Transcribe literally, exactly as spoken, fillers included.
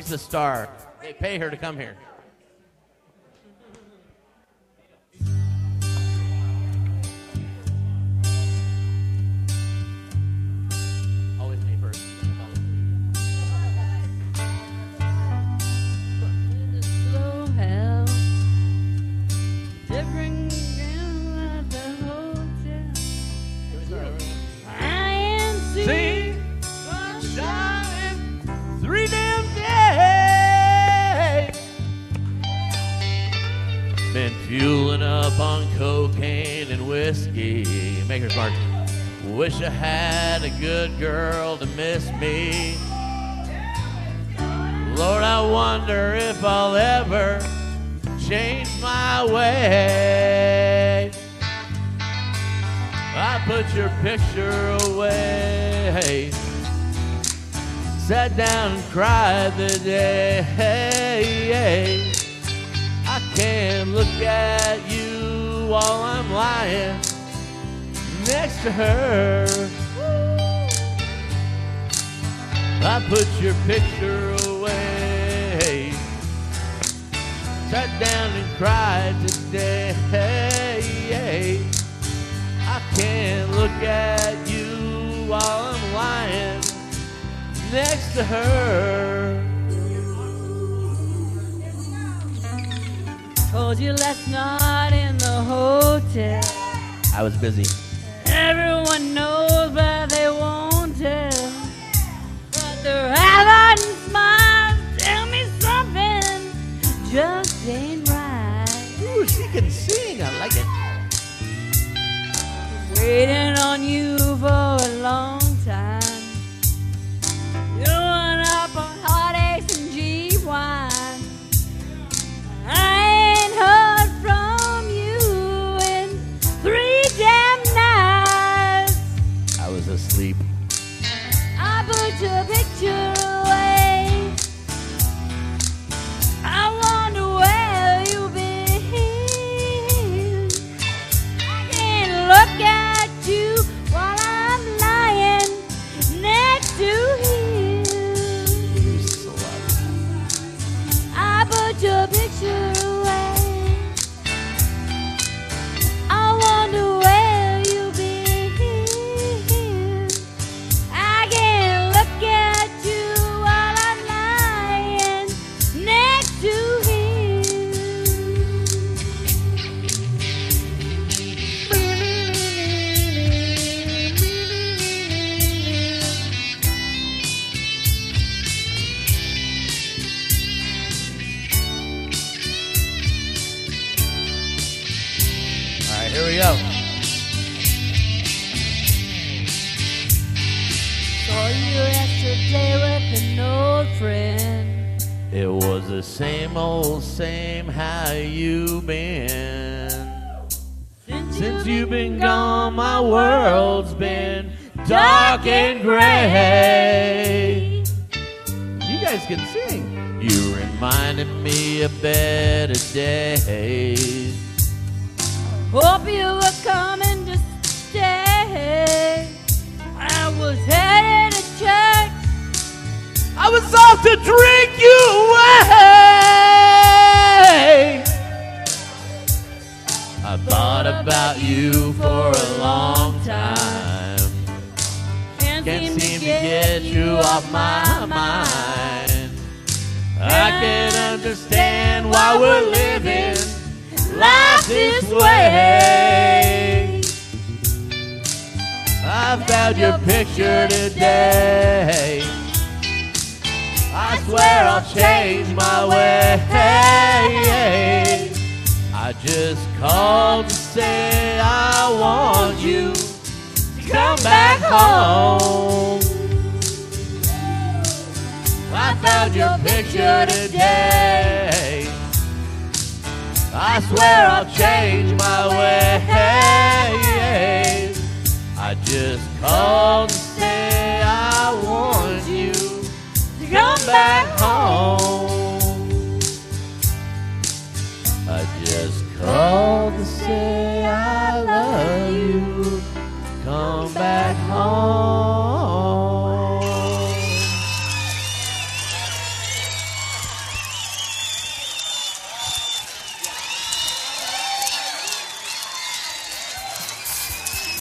She's a star. They pay her to come here. Always me first. Slow hell. Different at the hotel. I am See, sunshine, three damn days. Been fueling up on cocaine and whiskey. Maker's Mark. Wish I had a good girl to miss me. Lord, I wonder if I'll ever change my way. I put your picture away. Sat down and cried the day. I can't look at you while I'm lying next to her. I put your picture away. Sat down and cried today. I can't look at you while I'm lying next to her. Told you last night in the hotel. I was busy. Everyone knows, but they won't tell. But their eyes and smiles tell me something just ain't right. Ooh, she can sing. I like it. Waiting on you for a long time. You run up on heartaches and G wine. I ain't heard from you in three damn nights. I was asleep. I put your picture away. I wonder where you've been. I can't look at you while I'm lying next to him. You slut. I put your picture away. I wonder where you've been. I can't look at you while I'm lying next to him. All right, here we go. Saw you yesterday with an old friend. It was the same old same. How you been? Since you've been gone, my world's been dark and gray. You guys can sing. You reminded me of better days. Hope you were coming to stay. I was headed to church. I was off to drink you away. I thought about you for a long time. Can't, Can't seem to get you off my mind. I can understand why we're living life this way. I found your picture today. I swear I'll change my way. I just called to say I want you to come back home. I found your picture today. I swear I'll change my way. I just called to say